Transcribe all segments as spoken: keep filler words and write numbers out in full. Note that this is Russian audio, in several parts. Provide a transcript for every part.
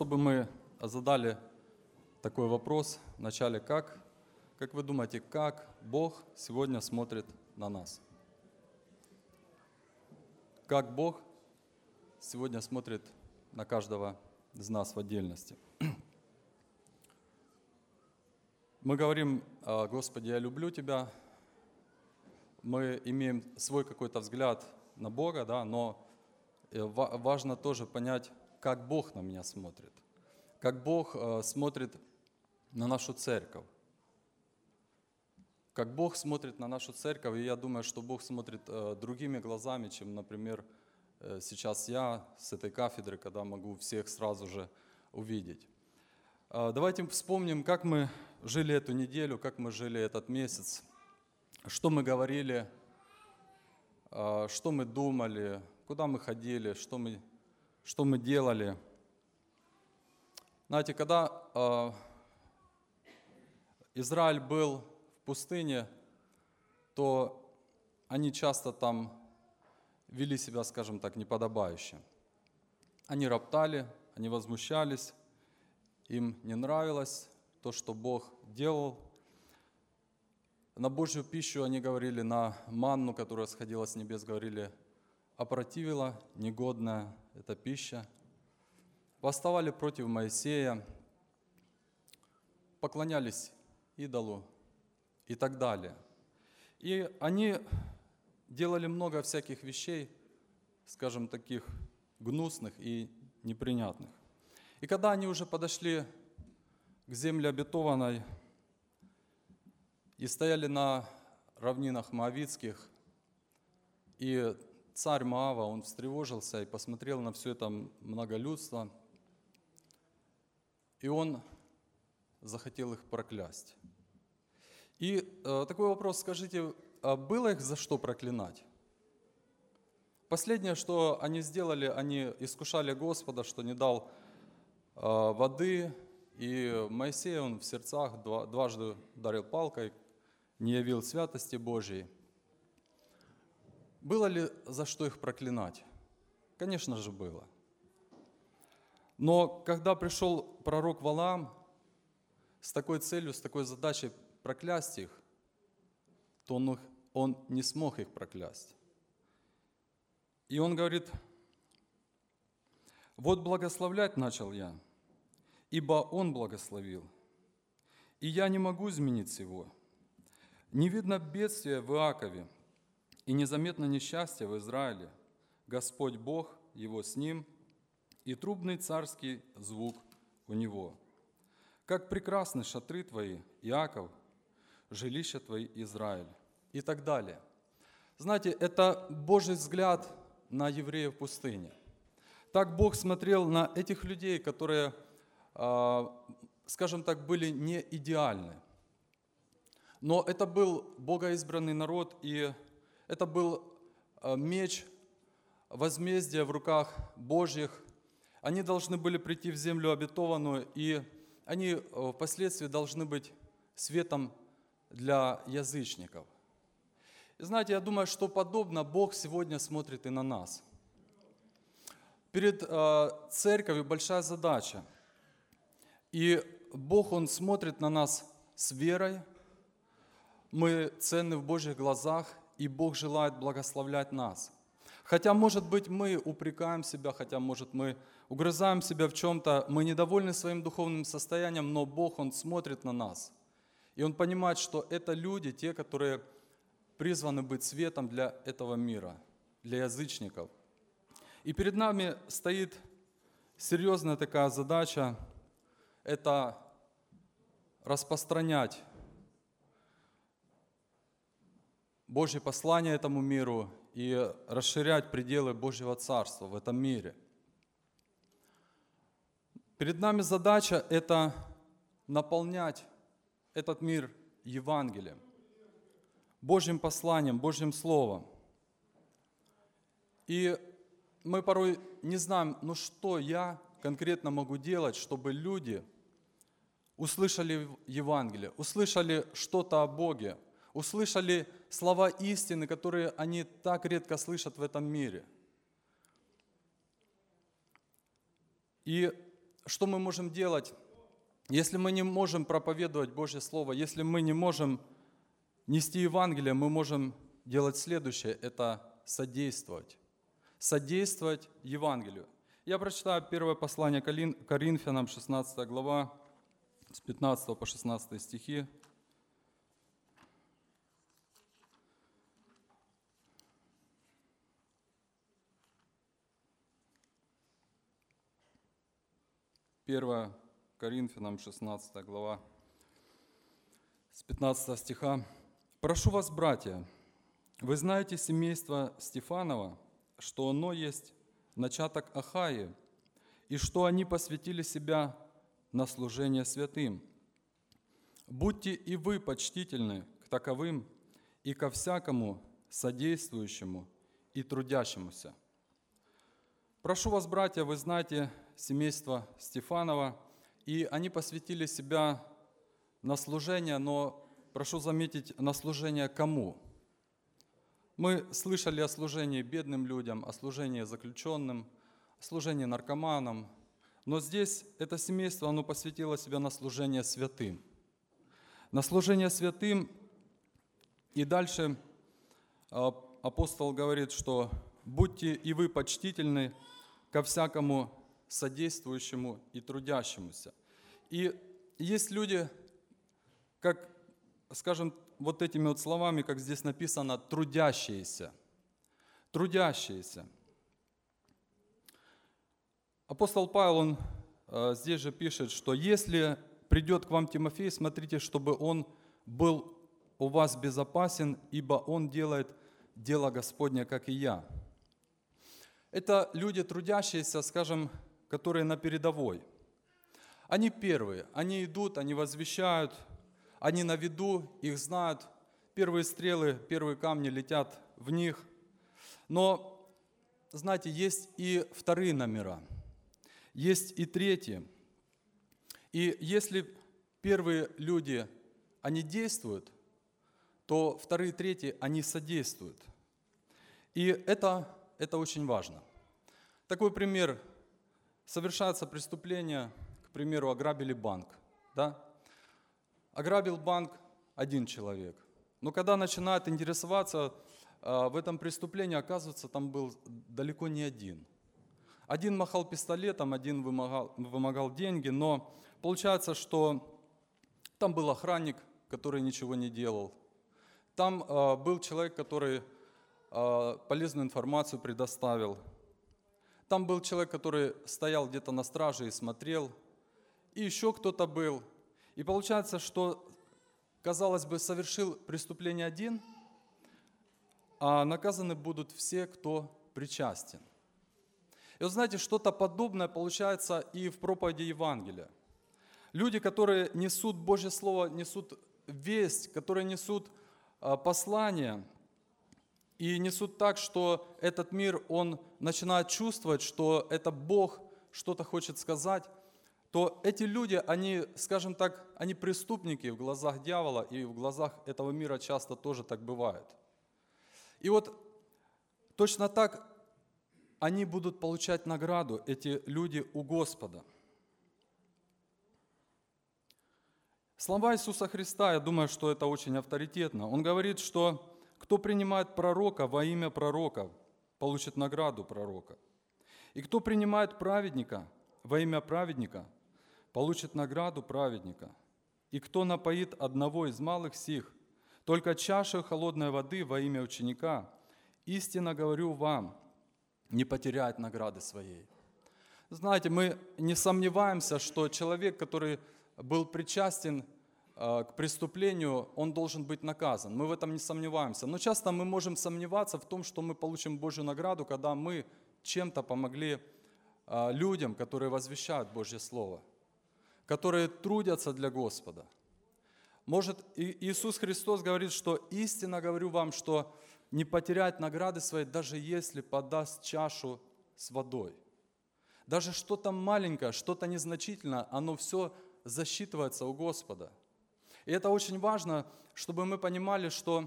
чтобы мы задали такой вопрос в начале, как, как вы думаете, как Бог сегодня смотрит на нас? Как Бог сегодня смотрит на каждого из нас в отдельности? Мы говорим: «Господи, я люблю Тебя». Мы имеем свой какой-то взгляд на Бога, да, но важно тоже понять, как Бог на меня смотрит, как Бог смотрит на нашу церковь. Как Бог смотрит на нашу церковь, и я думаю, что Бог смотрит другими глазами, чем, например, сейчас я с этой кафедры, когда могу всех сразу же увидеть. Давайте вспомним, как мы жили эту неделю, как мы жили этот месяц, что мы говорили, что мы думали, куда мы ходили, что мы, что мы делали. Знаете, когда э, Израиль был в пустыне, то они часто там вели себя, скажем так, неподобающе. Они роптали, они возмущались, им не нравилось то, что Бог делал. На Божью пищу они говорили, на манну, которая сходила с небес, говорили: опротивила, негодная эта пища. Восставали против Моисея, поклонялись идолу и так далее. И они делали много всяких вещей, скажем, таких гнусных и непринятных. И когда они уже подошли к земле обетованной и стояли на равнинах Моавитских, и царь Моава, он встревожился и посмотрел на все это многолюдство, и он захотел их проклясть. И э, такой вопрос, скажите, а было их за что проклинать? Последнее, что они сделали, они искушали Господа, что не дал э, воды, и Моисей, он в сердцах два, дважды ударил палкой, не явил святости Божьей. Было ли за что их проклинать? Конечно же, было. Но когда пришел пророк Валаам с такой целью, с такой задачей проклясть их, то он, он не смог их проклясть. И он говорит: «Вот благословлять начал я, ибо он благословил, и я не могу изменить сего. Не видно бедствия в Иакове, и незаметно несчастье в Израиле. Господь Бог, его с ним, и трубный царский звук у него. Как прекрасны шатры твои, Иаков, жилища твои, Израиль». И так далее. Знаете, это Божий взгляд на евреев в пустыне. Так Бог смотрел на этих людей, которые, скажем так, были не идеальны. Но это был богоизбранный народ, и это был меч возмездия в руках Божьих. Они должны были прийти в землю обетованную, и они впоследствии должны быть светом для язычников. И знаете, я думаю, что подобно Бог сегодня смотрит и на нас. Перед церковью большая задача. И Бог, Он смотрит на нас с верой. Мы ценны в Божьих глазах, и Бог желает благословлять нас. Хотя, может быть, мы упрекаем себя, хотя, может, мы угрызаем себя в чем-то, мы недовольны своим духовным состоянием, но Бог, Он смотрит на нас. И Он понимает, что это люди, те, которые призваны быть светом для этого мира, для язычников. И перед нами стоит серьезная такая задача – это распространять Божье послание этому миру и расширять пределы Божьего Царства в этом мире. Перед нами задача – это наполнять этот мир Евангелием, Божьим посланием, Божьим Словом. И мы порой не знаем, ну что я конкретно могу делать, чтобы люди услышали Евангелие, услышали что-то о Боге, услышали слова истины, которые они так редко слышат в этом мире. И что мы можем делать, если мы не можем проповедовать Божье Слово, если мы не можем нести Евангелие, мы можем делать следующее – это содействовать. Содействовать Евангелию. Я прочитаю первое послание Коринфянам, шестнадцатая глава, с пятнадцатого по шестнадцатый стихи. первое Коринфянам, шестнадцатая глава, с пятнадцатого стиха. «Прошу вас, братья, вы знаете семейство Стефанова, что оно есть начаток Ахаи, и что они посвятили себя на служение святым. Будьте и вы почтительны к таковым и ко всякому содействующему и трудящемуся. Прошу вас, братья, вы знаете семейство Стефанова, и они посвятили себя на служение, но прошу заметить, на служение кому? Мы слышали о служении бедным людям, о служении заключенным, о служении наркоманам, но здесь это семейство, оно посвятило себя на служение святым. На служение святым, и дальше апостол говорит, что «будьте и вы почтительны ко всякому содействующему и трудящемуся». И есть люди, как, скажем, вот этими вот словами, как здесь написано, трудящиеся. Трудящиеся. Апостол Павел, он э, здесь же пишет, что если придет к вам Тимофей, смотрите, чтобы он был у вас безопасен, ибо он делает дело Господне, как и я. Это люди трудящиеся, скажем, которые на передовой. Они первые, они идут, они возвещают, они на виду, их знают, первые стрелы, первые камни летят в них. Но, знаете, есть и вторые номера, есть и третьи. И если первые люди, они действуют, то вторые и третьи, они содействуют. И это, это очень важно. Такой пример. Совершается преступление, к примеру, ограбили банк. Да? Ограбил банк один человек. Но когда начинают интересоваться в этом преступлении, оказывается, там был далеко не один. Один махал пистолетом, один вымогал, вымогал деньги, но получается, что там был охранник, который ничего не делал. Там э, был человек, который э, полезную информацию предоставил. Там был человек, который стоял где-то на страже и смотрел. И еще кто-то был. И получается, что, казалось бы, совершил преступление один, а наказаны будут все, кто причастен. И вот знаете, что-то подобное получается и в проповеди Евангелия. Люди, которые несут Божье Слово, несут весть, которые несут послание и несут так, что этот мир, он начинает чувствовать, что это Бог что-то хочет сказать, то эти люди, они, скажем так, они преступники в глазах дьявола, и в глазах этого мира часто тоже так бывает. И вот точно так они будут получать награду, эти люди, у Господа. Слова Иисуса Христа, я думаю, что это очень авторитетно. Он говорит, что кто принимает пророка во имя пророка, получит награду пророка. И кто принимает праведника во имя праведника, получит награду праведника. И кто напоит одного из малых сих, только чашей холодной воды во имя ученика, истинно говорю вам, не потеряет награды своей. Знаете, мы не сомневаемся, что человек, который был причастен к преступлению, он должен быть наказан. Мы в этом не сомневаемся. Но часто мы можем сомневаться в том, что мы получим Божью награду, когда мы чем-то помогли людям, которые возвещают Божье Слово, которые трудятся для Господа. Может, Иисус Христос говорит, что истинно говорю вам, что не потерять награды своей, даже если подаст чашу с водой. Даже что-то маленькое, что-то незначительное, оно все засчитывается у Господа. И это очень важно, чтобы мы понимали, что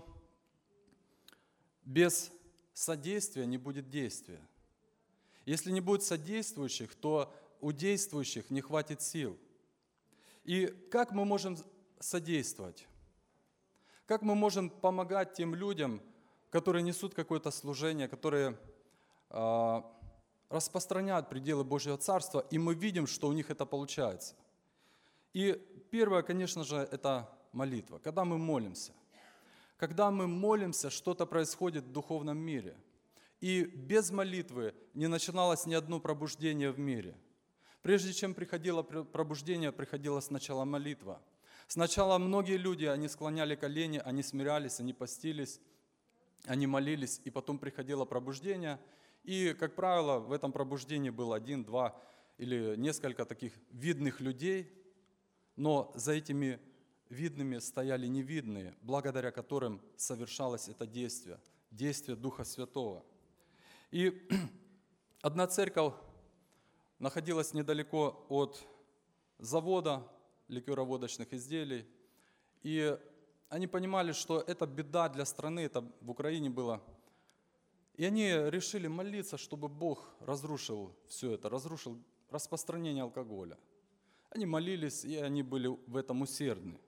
без содействия не будет действия. Если не будет содействующих, то у действующих не хватит сил. И как мы можем содействовать? Как мы можем помогать тем людям, которые несут какое-то служение, которые э, распространяют пределы Божьего Царства, и мы видим, что у них это получается? И первое, конечно же, это молитва. Когда мы молимся. Когда мы молимся, что-то происходит в духовном мире. И без молитвы не начиналось ни одно пробуждение в мире. Прежде чем приходило пробуждение, приходила сначала молитва. Сначала многие люди, они склоняли колени, они смирялись, они постились, они молились, и потом приходило пробуждение. И, как правило, в этом пробуждении был один, два или несколько таких видных людей, но за этими видными стояли невидные, благодаря которым совершалось это действие, действие Духа Святого. И одна церковь находилась недалеко от завода ликероводочных изделий, и они понимали, что это беда для страны, это в Украине было. И они решили молиться, чтобы Бог разрушил все это, разрушил распространение алкоголя. Они молились, и они были в этом усердны.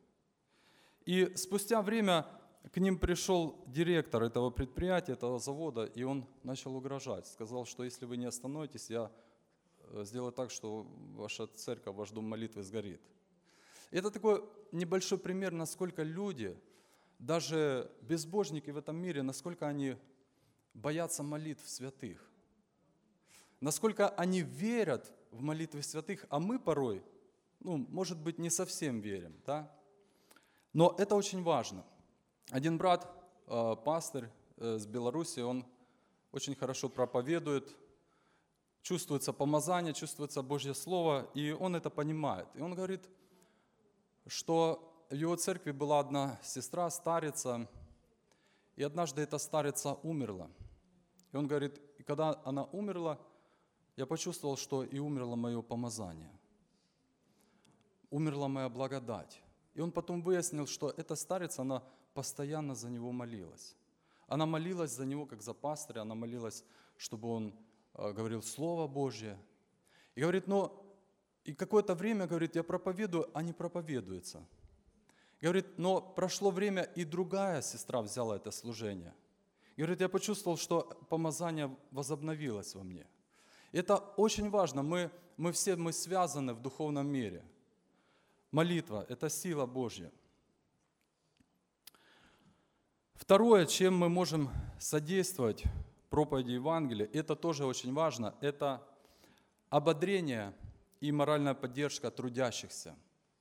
И спустя время к ним пришел директор этого предприятия, этого завода, и он начал угрожать. Сказал, что если вы не остановитесь, я сделаю так, что ваша церковь, ваш дом молитвы сгорит. И это такой небольшой пример, насколько люди, даже безбожники в этом мире, насколько они боятся молитв святых. Насколько они верят в молитвы святых, а мы порой, ну, может быть, не совсем верим, да? Но это очень важно. Один брат, э, пастырь э, с Беларуси, он очень хорошо проповедует, чувствуется помазание, чувствуется Божье Слово, и он это понимает. И он говорит, что в его церкви была одна сестра, старица, и однажды эта старица умерла. И он говорит, и когда она умерла, я почувствовал, что и умерло мое помазание, умерла моя благодать. И он потом выяснил, что эта старица, она постоянно за него молилась. Она молилась за него, как за пастыря, она молилась, чтобы он э, говорил Слово Божье. И говорит, но и какое-то время, говорит, я проповедую, а не проповедуется. Говорит, но прошло время, и другая сестра взяла это служение. И говорит, я почувствовал, что помазание возобновилось во мне. И это очень важно, мы, мы все мы связаны в духовном мире. Молитва – это сила Божья. Второе, чем мы можем содействовать проповеди Евангелия, это тоже очень важно, это ободрение и моральная поддержка трудящихся.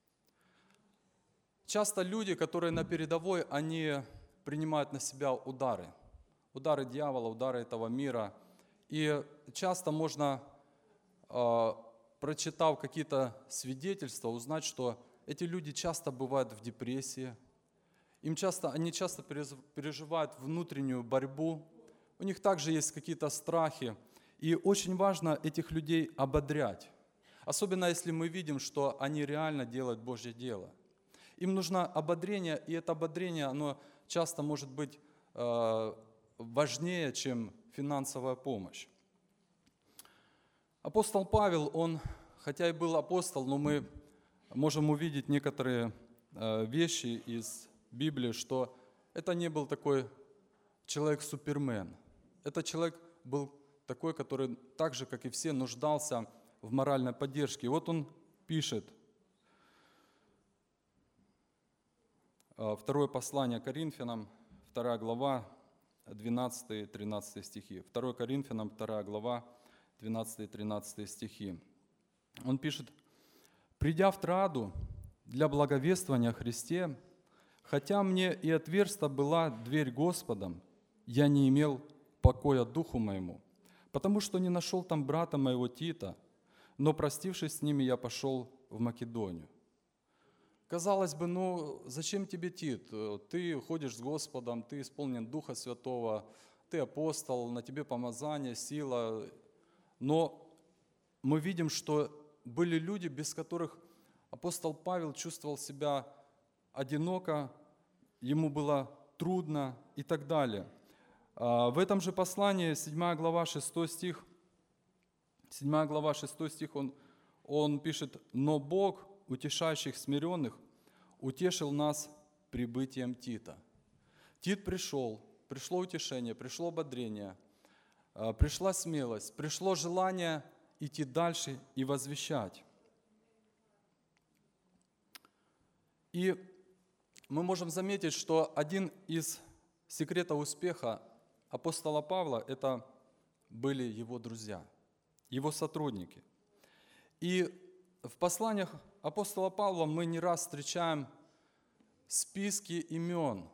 Часто люди, которые на передовой, они принимают на себя удары. Удары дьявола, удары этого мира. И часто можно, прочитав какие-то свидетельства, узнать, что эти люди часто бывают в депрессии. Им часто, они часто переживают внутреннюю борьбу. У них также есть какие-то страхи. И очень важно этих людей ободрять. Особенно если мы видим, что они реально делают Божье дело. Им нужно ободрение, и это ободрение, оно часто может быть э, важнее, чем финансовая помощь. Апостол Павел, он, хотя и был апостол, но мы можем увидеть некоторые э, вещи из Библии, что это не был такой человек-супермен. Этот человек был такой, который так же, как и все, нуждался в моральной поддержке. И вот он пишет, второе послание Коринфянам, вторая глава, двенадцатый-тринадцатый стихи. второе Коринфянам, вторая глава, двенадцатый-тринадцатый стихи. Он пишет, «Придя в Троаду для благовествования о Христе, хотя мне и отверста была дверь Господом, я не имел покоя духу моему, потому что не нашел там брата моего Тита, но, простившись с ними, я пошел в Македонию». Казалось бы, ну зачем тебе Тит? Ты ходишь с Господом, ты исполнен Духа Святого, ты апостол, на тебе помазание, сила. Но мы видим, что были люди, без которых апостол Павел чувствовал себя одиноко, ему было трудно и так далее. В этом же послании, седьмая глава, шестой стих, седьмая глава, шестой стих, он он пишет: «Но Бог, утешающих смиренных, утешил нас прибытием Тита». Тит пришел, пришло утешение, пришло ободрение, пришла смелость, пришло желание идти дальше и возвещать. И мы можем заметить, что один из секретов успеха апостола Павла – это были его друзья, его сотрудники. И в посланиях апостола Павла мы не раз встречаем списки имен.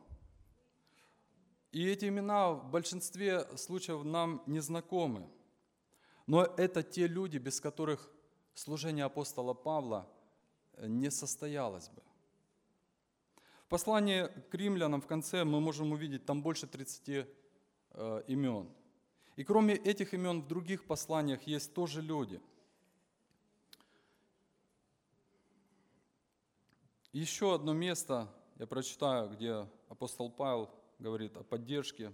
И эти имена в большинстве случаев нам не знакомы. Но это те люди, без которых служение апостола Павла не состоялось бы. В послании к римлянам в конце мы можем увидеть там больше тридцати э, имен. И кроме этих имен в других посланиях есть тоже люди. Еще одно место я прочитаю, где апостол Павел говорит о поддержке.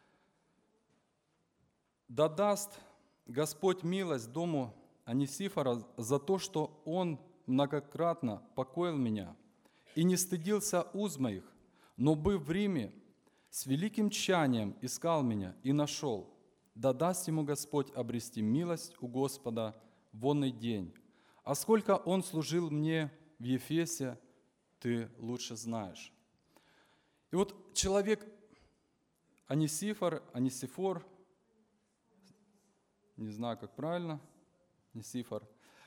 «Да даст Господь милость дому Онисифора за то, что он многократно покоил меня и не стыдился уз моих, но, быв в Риме, с великим тщанием искал меня и нашел. Да даст ему Господь обрести милость у Господа в онный день. А сколько он служил мне в Ефесе, ты лучше знаешь». И вот человек Онисифор, Онисифор, не знаю, как правильно, Онисифор,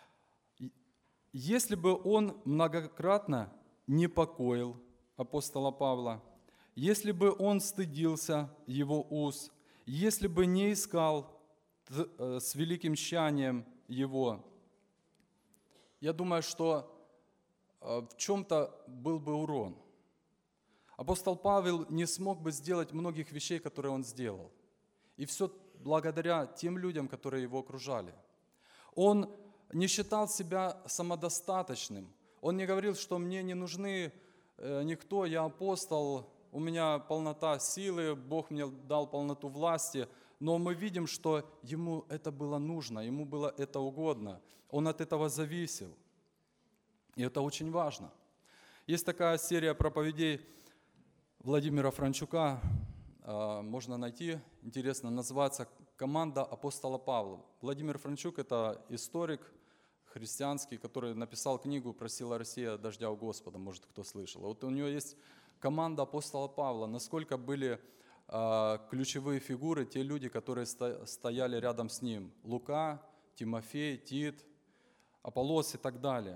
если бы он многократно не покоил апостола Павла, если бы он стыдился его уз, если бы не искал с великим тщанием его, я думаю, что в чем-то был бы урон. Апостол Павел не смог бы сделать многих вещей, которые он сделал. И все благодаря тем людям, которые его окружали. Он не считал себя самодостаточным. Он не говорил, что мне не нужны никто, я апостол, у меня полнота силы, Бог мне дал полноту власти. Но мы видим, что ему это было нужно, ему было это угодно. Он от этого зависел. И это очень важно. Есть такая серия проповедей Владимира Франчука, можно найти, интересно, называется «Команда апостола Павла». Владимир Франчук – это историк христианский, который написал книгу «Просила Россия дождя у Господа», может, кто слышал. Вот у него есть команда апостола Павла, насколько были ключевые фигуры, те люди, которые стояли рядом с ним. Лука, Тимофей, Тит, Аполлос и так далее.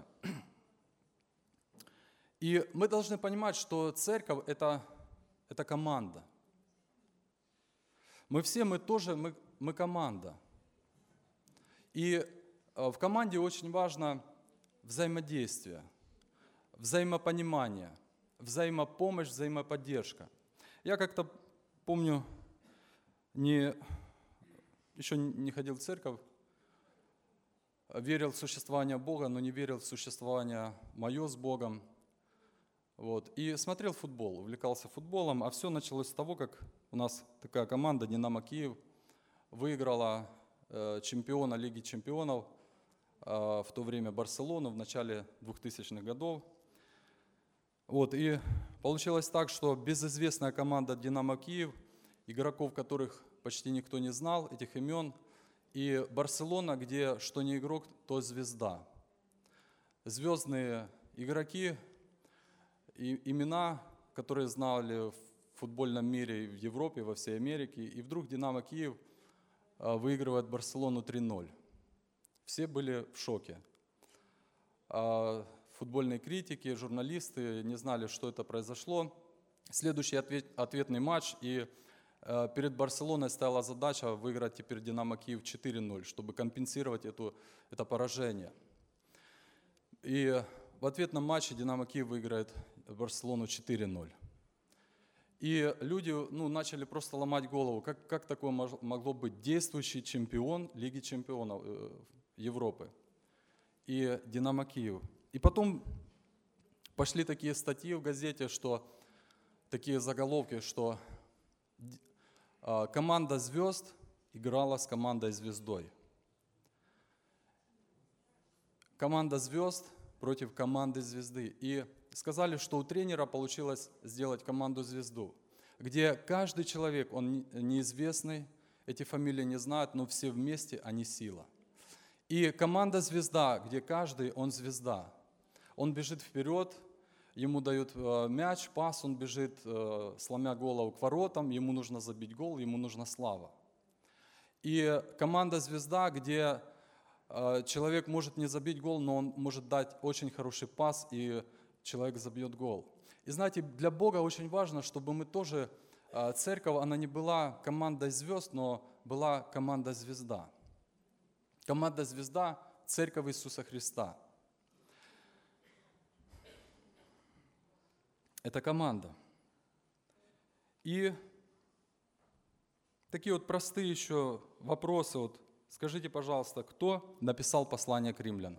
И мы должны понимать, что церковь – это, это команда. Мы все, мы тоже, мы, мы команда. И в команде очень важно взаимодействие, взаимопонимание, взаимопомощь, взаимоподдержка. Я как-то помню, не, еще не ходил в церковь, верил в существование Бога, но не верил в существование мое с Богом. Вот. И смотрел футбол, увлекался футболом, а все началось с того, как у нас такая команда «Динамо Киев» выиграла э, чемпиона Лиги чемпионов, э, в то время Барселону в начале двухтысячных годов. Вот. И получилось так, что безызвестная команда «Динамо Киев», игроков которых почти никто не знал, этих имен, и Барселона, где что не игрок, то звезда. Звездные игроки, и имена, которые знали в футбольном мире, в Европе, во всей Америке. И вдруг «Динамо Киев» выигрывает Барселону три ноль. Все были в шоке. Футбольные критики, журналисты не знали, что это произошло. Следующий ответ, ответный матч, и перед Барселоной стояла задача выиграть теперь «Динамо Киев» четыре ноль, чтобы компенсировать эту, это поражение. И в ответном матче «Динамо Киев» выиграет Барселону четыре ноль. И люди ну, начали просто ломать голову, как, как такое могло быть действующий чемпион Лиги чемпионов э, Европы и «Динамо Киев». И потом пошли такие статьи в газете, что такие заголовки, что э, команда звезд играла с командой звездой. команда звезд против команды звезды. И сказали, что у тренера получилось сделать команду звезду, где каждый человек, он неизвестный, эти фамилии не знают, но все вместе они сила. И команда звезда, где каждый, он звезда. Он бежит вперед, ему дают э, мяч, пас, он бежит, э, сломя голову к воротам, ему нужно забить гол, ему нужна слава. И команда звезда, где э, человек может не забить гол, но он может дать очень хороший пас, и человек забьет гол. И знаете, для Бога очень важно, чтобы мы тоже, э, церковь, она не была командой звезд, но была команда звезда. Команда звезда – церковь Иисуса Христа. Это команда. И такие вот простые еще вопросы. Вот скажите, пожалуйста, кто написал послание к римлянам?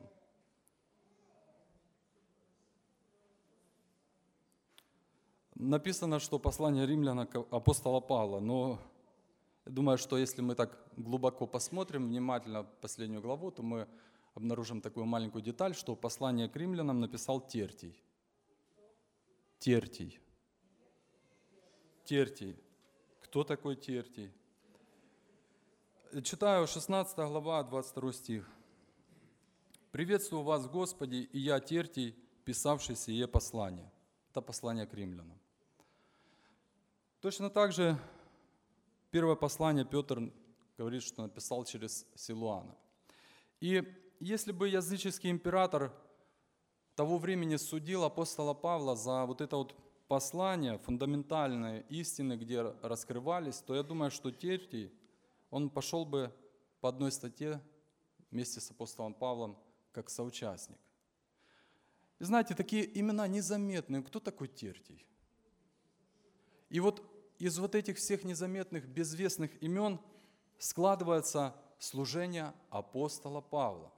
Написано, что послание римлянам апостола Павла, но я думаю, что если мы так глубоко посмотрим, внимательно последнюю главу, то мы обнаружим такую маленькую деталь, что послание к римлянам написал Тертий. Тертий. Тертий. Кто такой Тертий? Читаю шестнадцатая глава, двадцать второй стих. «Приветствую вас в Господе, и я Тертий, писавший сие послание». Это послание к римлянам. Точно так же первое послание Петр говорит, что написал через Силуана. И если бы языческий император того времени судил апостола Павла за вот это вот послание, фундаментальные истины, где раскрывались, то я думаю, что Тертий, он пошел бы по одной статье вместе с апостолом Павлом как соучастник. И знаете, такие имена незаметные. Кто такой Тертий? И вот из вот этих всех незаметных, безвестных имен складывается служение апостола Павла.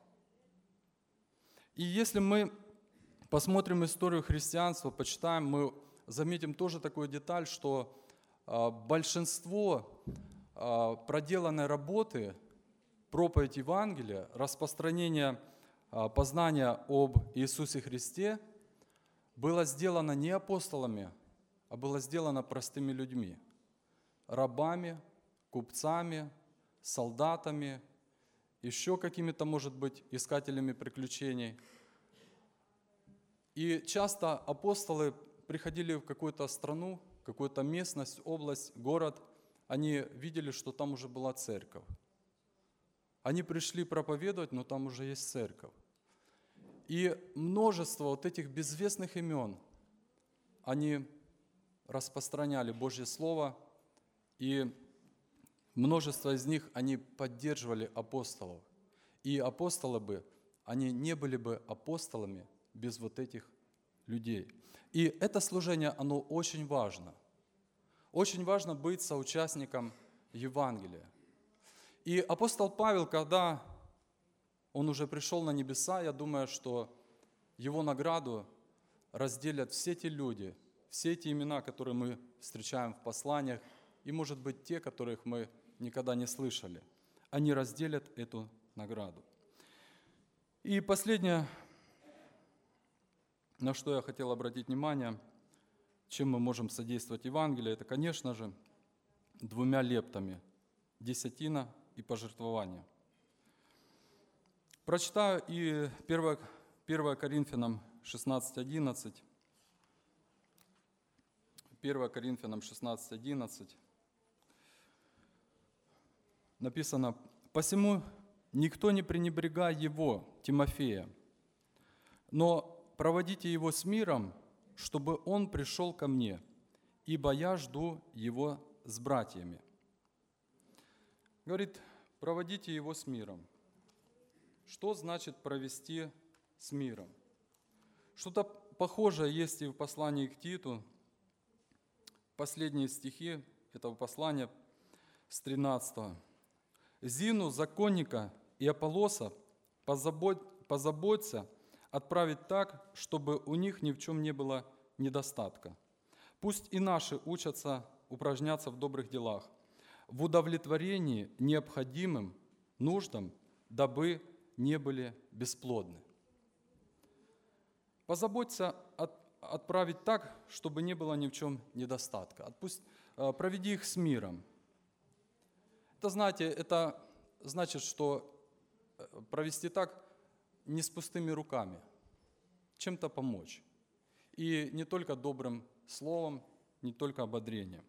И если мы посмотрим историю христианства, почитаем, мы заметим тоже такую деталь, что большинство проделанной работы, проповедь Евангелия, распространение познания об Иисусе Христе было сделано не апостолами, а было сделано простыми людьми, рабами, купцами, солдатами, еще какими-то, может быть, искателями приключений. И часто апостолы приходили в какую-то страну, какую-то местность, область, город, они видели, что там уже была церковь. Они пришли проповедовать, но там уже есть церковь. И множество вот этих безвестных имен, они распространяли Божье Слово, и множество из них, они поддерживали апостолов. И апостолы бы, они не были бы апостолами без вот этих людей. И это служение, оно очень важно. Очень важно быть соучастником Евангелия. И апостол Павел, когда он уже пришел на небеса, я думаю, что его награду разделят все те люди, все эти имена, которые мы встречаем в посланиях, и, может быть, те, которых мы никогда не слышали. Они разделят эту награду. И последнее, на что я хотел обратить внимание, чем мы можем содействовать Евангелию, это, конечно же, двумя лептами – десятина и пожертвование. Прочитаю и первое Коринфянам шестнадцать одиннадцать. первое Коринфянам шестнадцать одиннадцать. Написано: «Посему никто не пренебрегай его, Тимофея, но проводите его с миром, чтобы он пришел ко мне, ибо я жду его с братьями». Говорит, проводите его с миром. Что значит провести с миром? Что-то похожее есть и в послании к Титу. Последние стихи этого послания с тринадцатого. «Зину, законника и Аполлоса позабудь, позаботься отправить так, чтобы у них ни в чем не было недостатка. Пусть и наши учатся упражняться в добрых делах, в удовлетворении необходимым нуждам, дабы не были бесплодны». Позаботься от, отправить так, чтобы не было ни в чем недостатка. Отпусть, э, проведи их с миром. Это, знаете, это значит, что провести так не с пустыми руками, чем-то помочь. И не только добрым словом, не только ободрением.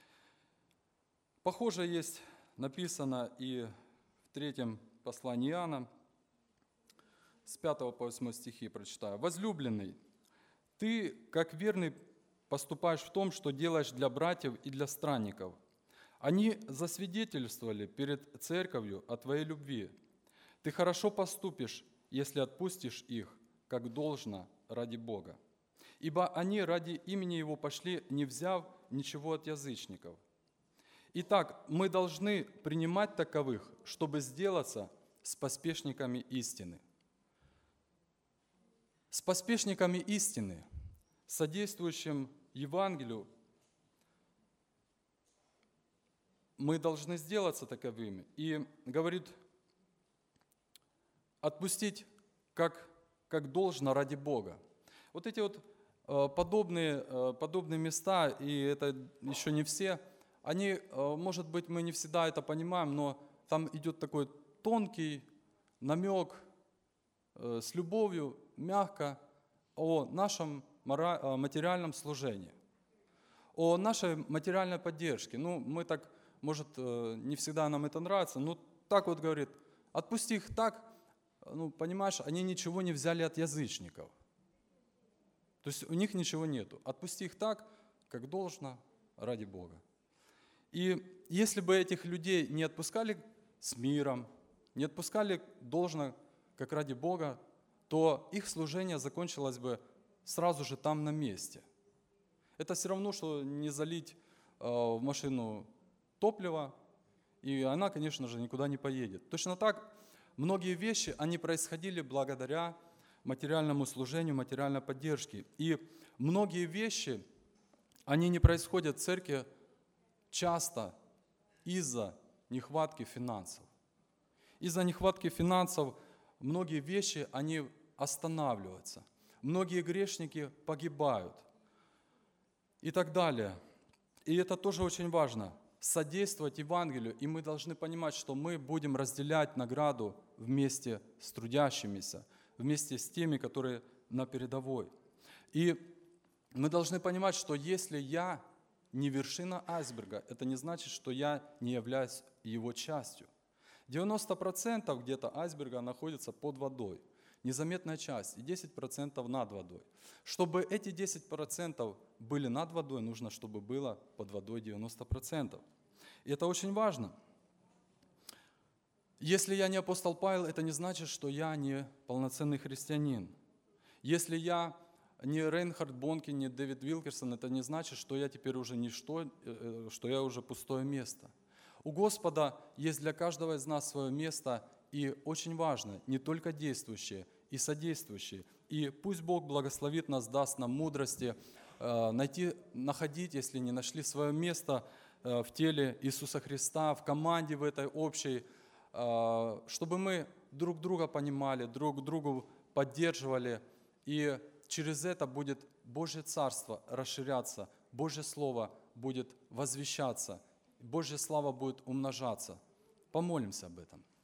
Похоже есть написано и в третьем послании Иоанна, с пятого по восьмой стихи прочитаю. «Возлюбленный, ты, как верный, поступаешь в том, что делаешь для братьев и для странников. Они засвидетельствовали перед церковью о твоей любви. Ты хорошо поступишь, если отпустишь их, как должно, ради Бога. Ибо они ради имени Его пошли, не взяв ничего от язычников. Итак, мы должны принимать таковых, чтобы сделаться с поспешниками истины». С поспешниками истины, содействующим Евангелию, мы должны сделаться таковыми. И говорит, отпустить как, как должно ради Бога. Вот эти вот э, подобные, э, подобные места, и это еще не все, они, э, может быть, мы не всегда это понимаем, но там идет такой тонкий намек э, с любовью, мягко о нашем мора- материальном служении, о нашей материальной поддержке. Ну, мы так, может, э, не всегда нам это нравится, но так вот говорит, отпусти их так, ну, понимаешь, они ничего не взяли от язычников. То есть у них ничего нету. Отпусти их так, как должно, ради Бога. И если бы этих людей не отпускали с миром, не отпускали должно, как ради Бога, то их служение закончилось бы сразу же там на месте. Это все равно, что не залить э, в машину топливо, и она, конечно же, никуда не поедет. Точно так, многие вещи, они происходили благодаря материальному служению, материальной поддержке. И многие вещи, они не происходят в церкви часто из-за нехватки финансов. Из-за нехватки финансов многие вещи, они останавливаются. Многие грешники погибают и так далее. И это тоже очень важно. Содействовать Евангелию, и мы должны понимать, что мы будем разделять награду вместе с трудящимися, вместе с теми, которые на передовой. И мы должны понимать, что если я не вершина айсберга, это не значит, что я не являюсь его частью. девяносто процентов где-то айсберга находится под водой, незаметная часть, и десять процентов над водой. Чтобы эти десять процентов были над водой, нужно, чтобы было под водой девяносто процентов. И это очень важно. Если я не апостол Павел, это не значит, что я не полноценный христианин. Если я не Рейнхард Бонке, не Дэвид Вилкерсон, это не значит, что я теперь уже ничто, что я уже пустое место. У Господа есть для каждого из нас свое место, и очень важно, не только действующие, и содействующие. И пусть Бог благословит нас, даст нам мудрости, найти, находить, если не нашли свое место в теле Иисуса Христа, в команде в этой общей, чтобы мы друг друга понимали, друг другу поддерживали, и через это будет Божье Царство расширяться, Божье Слово будет возвещаться, Божья слава будет умножаться. Помолимся об этом.